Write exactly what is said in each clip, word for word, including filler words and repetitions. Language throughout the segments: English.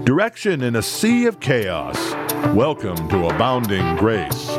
Direction in a sea of chaos. Welcome to Abounding Grace.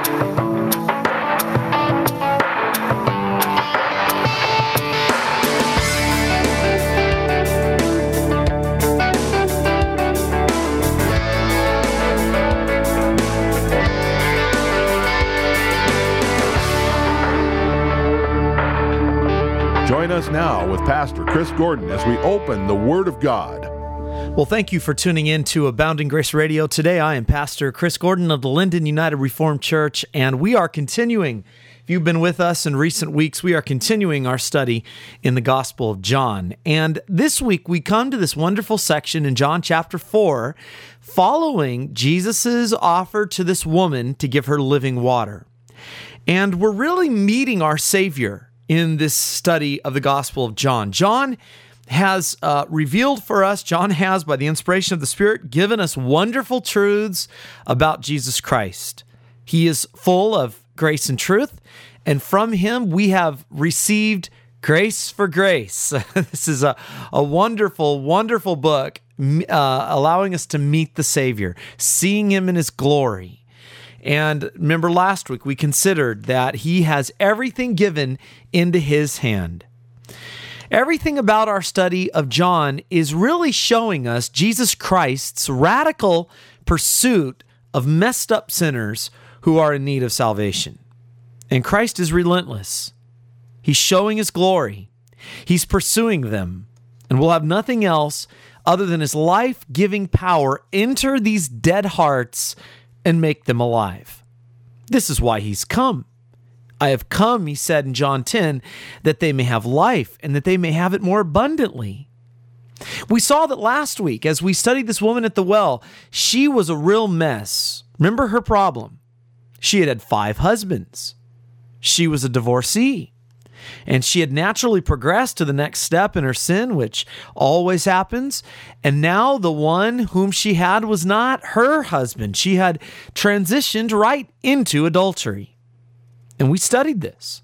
Join us now with Pastor Chris Gordon as we open the Word of God. Well, thank you for tuning in to Abounding Grace Radio. Today, I am Pastor Chris Gordon of the Linden United Reformed Church, and we are continuing. If you've been with us in recent weeks, we are continuing our study in the Gospel of John. And this week, we come to this wonderful section in John chapter four, following Jesus' offer to this woman to give her living water. And we're really meeting our Savior in this study of the Gospel of John. John has uh, revealed for us, John has, by the inspiration of the Spirit, given us wonderful truths about Jesus Christ. He is full of grace and truth, and from him we have received grace for grace. This is a, a wonderful, wonderful book, uh, allowing us to meet the Savior, seeing him in his glory. And remember last week we considered that he has everything given into his hand. Everything about our study of John is really showing us Jesus Christ's radical pursuit of messed up sinners who are in need of salvation. And Christ is relentless. He's showing his glory. He's pursuing them, and will have nothing else other than his life-giving power enter these dead hearts and make them alive. This is why he's come. I have come, he said in John ten, that they may have life and that they may have it more abundantly. We saw that last week as we studied this woman at the well. She was a real mess. Remember her problem? She had had five husbands. She was a divorcee. And she had naturally progressed to the next step in her sin, which always happens. And now the one whom she had was not her husband. She had transitioned right into adultery. And we studied this.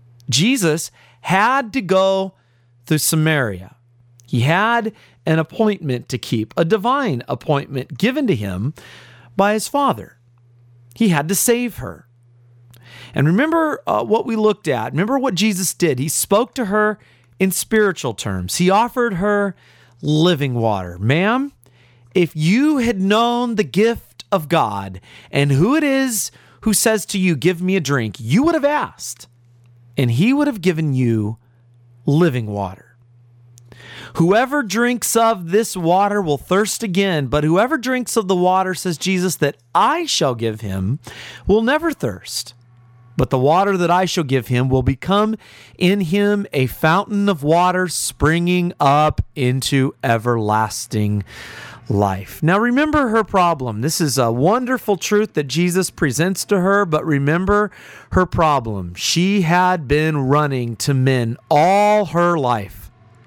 Jesus had to go through Samaria. He had an appointment to keep, a divine appointment given to him by his Father. He had to save her. And remember uh, what we looked at. Remember what Jesus did. He spoke to her in spiritual terms. He offered her living water. Ma'am, if you had known the gift of God and who it is who says to you, give me a drink, you would have asked, and he would have given you living water. Whoever drinks of this water will thirst again, but whoever drinks of the water, says Jesus, that I shall give him, will never thirst. But the water that I shall give him will become in him a fountain of water springing up into everlasting life. Now remember her problem. This is a wonderful truth that Jesus presents to her, but remember her problem. She had been running to men all her life.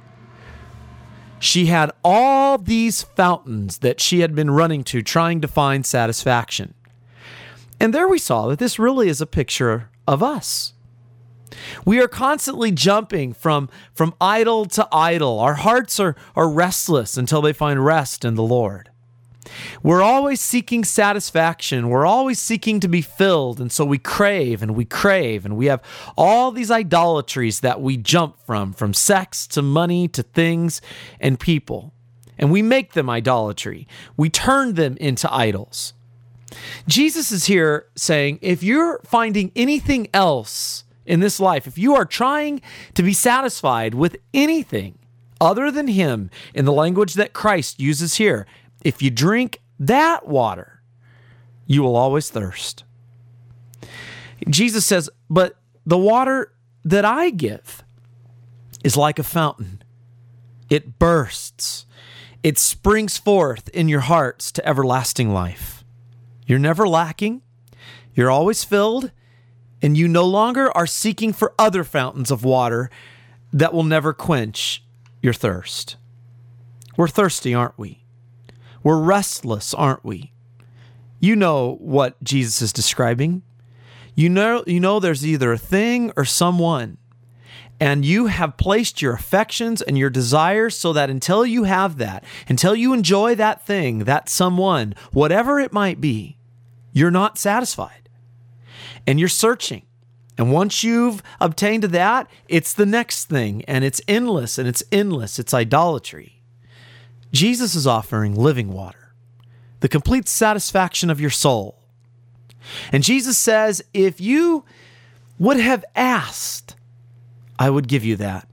She had all these fountains that she had been running to, trying to find satisfaction. And there we saw that this really is a picture of us. We are constantly jumping from, from idol to idol. Our hearts are, are restless until they find rest in the Lord. We're always seeking satisfaction. We're always seeking to be filled. And so we crave and we crave. And we have all these idolatries that we jump from, from sex to money to things and people. And we make them idolatry. We turn them into idols. Jesus is here saying, if you're finding anything else in this life, if you are trying to be satisfied with anything other than him, in the language that Christ uses here, if you drink that water, you will always thirst. Jesus says, but the water that I give is like a fountain. It bursts. It springs forth in your hearts to everlasting life. You're never lacking, you're always filled, and you no longer are seeking for other fountains of water that will never quench your thirst. We're thirsty, aren't we? We're restless, aren't we? You know what Jesus is describing. You know, you know there's either a thing or someone, And you have placed your affections and your desires so that until you have that, until you enjoy that thing, that someone, whatever it might be, you're not satisfied. And you're searching. And once you've obtained that, it's the next thing, and it's endless, and it's endless. It's idolatry. Jesus is offering living water, the complete satisfaction of your soul. And Jesus says, if you would have asked, I would give you that.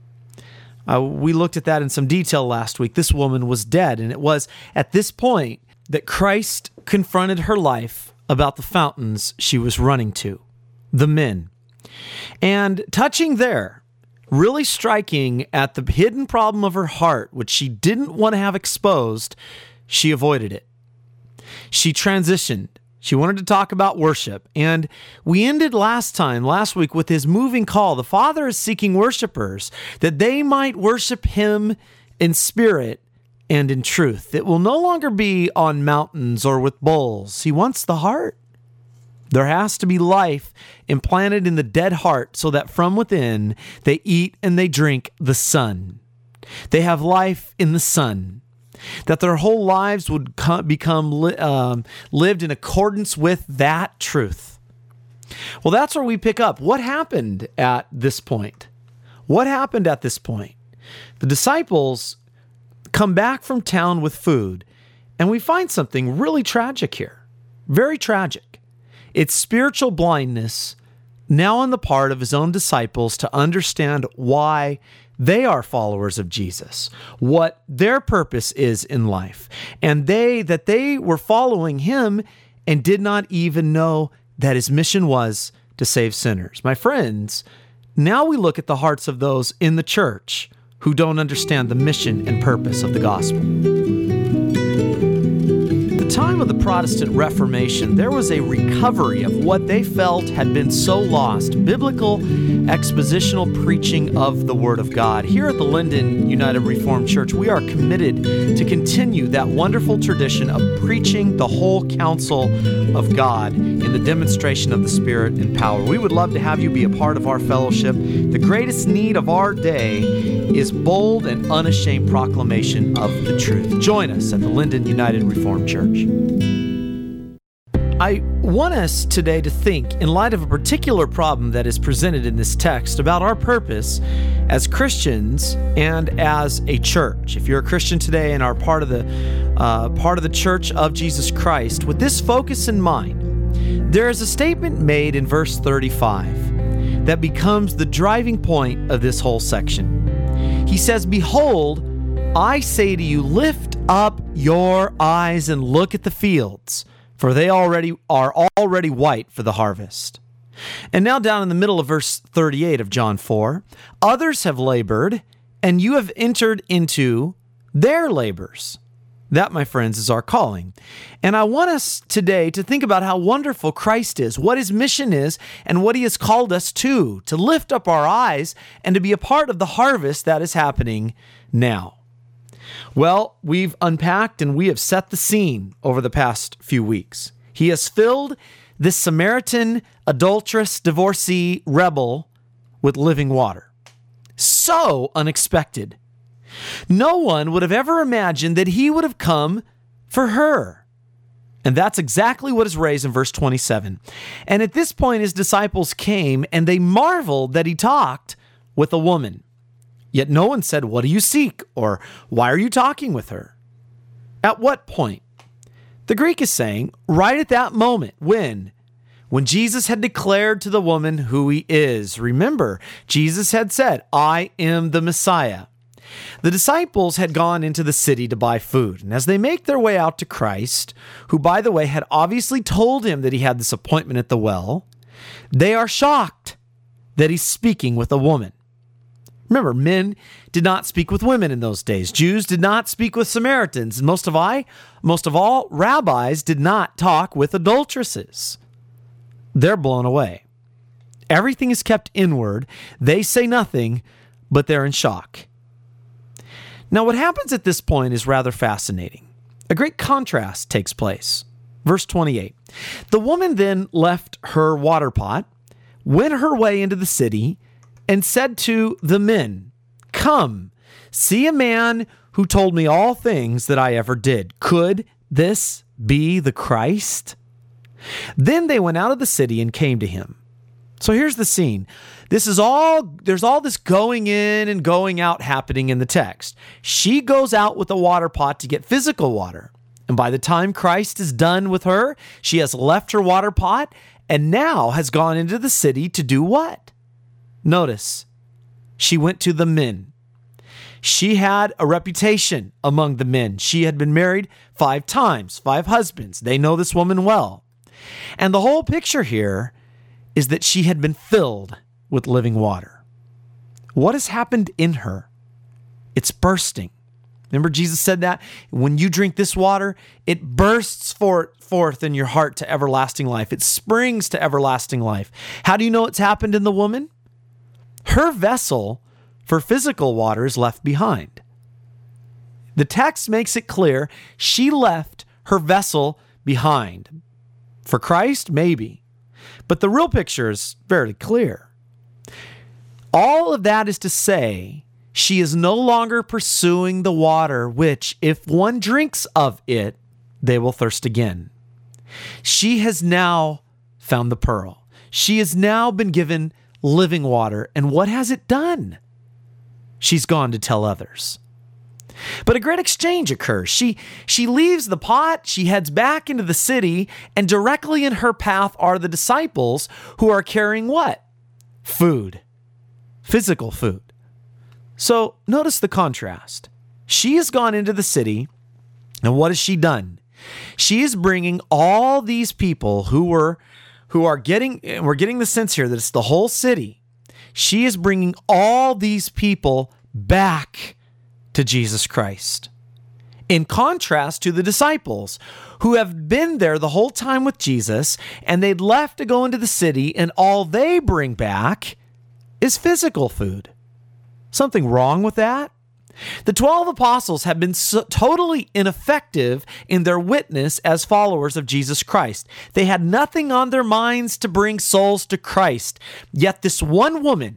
Uh, we looked at that in some detail last week. This woman was dead, and it was at this point that Christ confronted her life about the fountains she was running to, the men. And touching there, really striking at the hidden problem of her heart, which she didn't want to have exposed, she avoided it. She transitioned. She wanted to talk about worship. And we ended last time, last week, with his moving call. The Father is seeking worshipers that they might worship him in spirit and in truth. It will no longer be on mountains or with bowls. He wants the heart. There has to be life implanted in the dead heart so that from within they eat and they drink the Son. They have life in the Son. That their whole lives would become li- um, lived in accordance with that truth. Well, that's where we pick up. What happened at this point? What happened at this point? The disciples come back from town with food, and we find something really tragic here. Very tragic. It's spiritual blindness now on the part of his own disciples to understand why they are followers of Jesus, what their purpose is in life, and they that they were following him and did not even know that his mission was to save sinners. My friends, now we look at the hearts of those in the church who don't understand the mission and purpose of the gospel. At the time of the Protestant Reformation, there was a recovery of what they felt had been so lost, biblical expositional preaching of the Word of God. Here at the Linden United Reformed Church, we are committed to continue that wonderful tradition of preaching the whole counsel of God in the demonstration of the Spirit and power. We would love to have you be a part of our fellowship. The greatest need of our day is bold and unashamed proclamation of the truth. Join us at the Linden United Reformed Church. I want us today to think, in light of a particular problem that is presented in this text, about our purpose as Christians and as a church. If you're a Christian today and are part of the uh, part of the Church of Jesus Christ, with this focus in mind, there is a statement made in verse thirty-five that becomes the driving point of this whole section. He says, "Behold, I say to you, lift up your eyes and look at the fields, for they already are already white for the harvest." And now down in the middle of verse thirty-eight of John four, "Others have labored, and you have entered into their labors." That, my friends, is our calling. And I want us today to think about how wonderful Christ is, what his mission is, and what he has called us to, to lift up our eyes and to be a part of the harvest that is happening now. Well, we've unpacked and we have set the scene over the past few weeks. He has filled this Samaritan, adulterous, divorcee, rebel with living water. So unexpected. No one would have ever imagined that he would have come for her. And that's exactly what is raised in verse twenty-seven. "And at this point his disciples came, and they marveled that he talked with a woman. Yet no one said, 'What do you seek?' or 'Why are you talking with her?'" At what point? The Greek is saying right at that moment when, when Jesus had declared to the woman who he is. Remember, Jesus had said, "I am the Messiah." The disciples had gone into the city to buy food, and as they make their way out to Christ, who, by the way, had obviously told him that he had this appointment at the well, they are shocked that he's speaking with a woman. Remember, men did not speak with women in those days. Jews did not speak with Samaritans, and most of I, most of all, rabbis did not talk with adulteresses. They're blown away. Everything is kept inward. They say nothing, but they're in shock. Now, what happens at this point is rather fascinating. A great contrast takes place. Verse twenty-eight. "The woman then left her water pot, went her way into the city, and said to the men, "Come, see a man who told me all things that I ever did. Could this be the Christ?" Then they went out of the city and came to him. So here's the scene. This is all, there's all this going in and going out happening in the text. She goes out with a water pot to get physical water. And by the time Christ is done with her, she has left her water pot and now has gone into the city to do what? Notice, she went to the men. She had a reputation among the men. She had been married five times, five husbands. They know this woman well. And the whole picture here is that she had been filled with living water. What has happened in her? It's bursting. Remember Jesus said that? When you drink this water, it bursts for, forth in your heart to everlasting life. It springs to everlasting life. How do you know it's happened in the woman? Her vessel for physical water is left behind. The text makes it clear she left her vessel behind. For Christ, maybe. But the real picture is very clear. All of that is to say, she is no longer pursuing the water, which, if one drinks of it, they will thirst again. She has now found the pearl. She has now been given living water. And what has it done? She's gone to tell others. But a great exchange occurs. She, she leaves the pot, she heads back into the city, and directly in her path are the disciples who are carrying what? Food. Physical food. So notice the contrast. She has gone into the city, and what has she done? She is bringing all these people who were, who are getting, we're getting the sense here that it's the whole city. She is bringing all these people back to Jesus Christ. In contrast to the disciples who have been there the whole time with Jesus, and they'd left to go into the city, and all they bring back is physical food. Something wrong with that? The twelve apostles have been so totally ineffective in their witness as followers of Jesus Christ. They had nothing on their minds to bring souls to Christ. Yet this one woman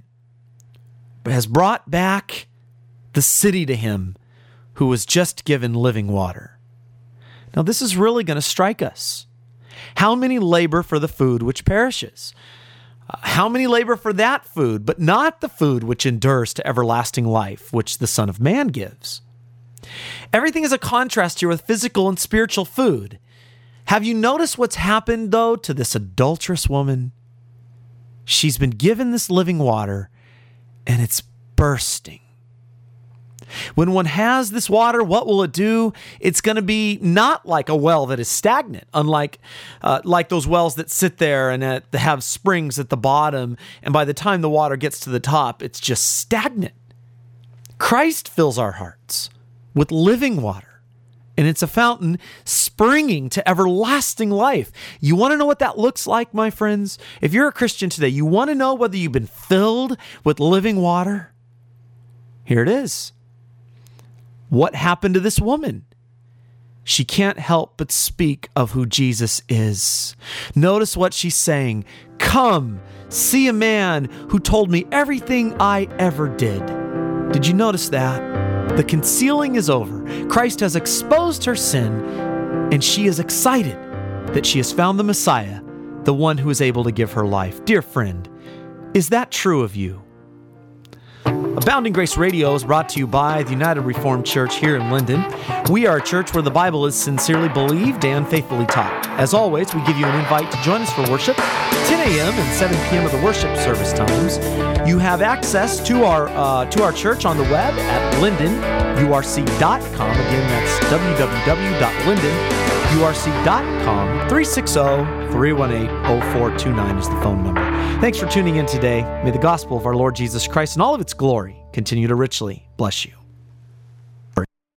has brought back the city to him who was just given living water. Now, this is really going to strike us. How many labor for the food which perishes? Uh, how many labor for that food, but not the food which endures to everlasting life, which the Son of Man gives? Everything is a contrast here with physical and spiritual food. Have you noticed what's happened, though, to this adulterous woman? She's been given this living water, and it's bursting. When one has this water, what will it do? It's going to be not like a well that is stagnant, unlike uh, like those wells that sit there and at, have springs at the bottom, and by the time the water gets to the top, it's just stagnant. Christ fills our hearts with living water, and it's a fountain springing to everlasting life. You want to know what that looks like, my friends? If you're a Christian today, you want to know whether you've been filled with living water? Here it is. What happened to this woman? She can't help but speak of who Jesus is. Notice what she's saying. Come, see a man who told me everything I ever did. Did you notice that? The concealing is over. Christ has exposed her sin, and she is excited that she has found the Messiah, the one who is able to give her life. Dear friend, is that true of you? Abounding Grace Radio is brought to you by the United Reformed Church here in Linden. We are a church where the Bible is sincerely believed and faithfully taught. As always, we give you an invite to join us for worship, ten a.m. and seven p.m. of the worship service times. You have access to our uh, to our church on the web at linden u r c dot com. Again, that's w w w dot linden u r c dot com. three six zero, three one eight, zero four two nine is the phone number. Thanks for tuning in today. May the gospel of our Lord Jesus Christ and all of its glory continue to richly bless you.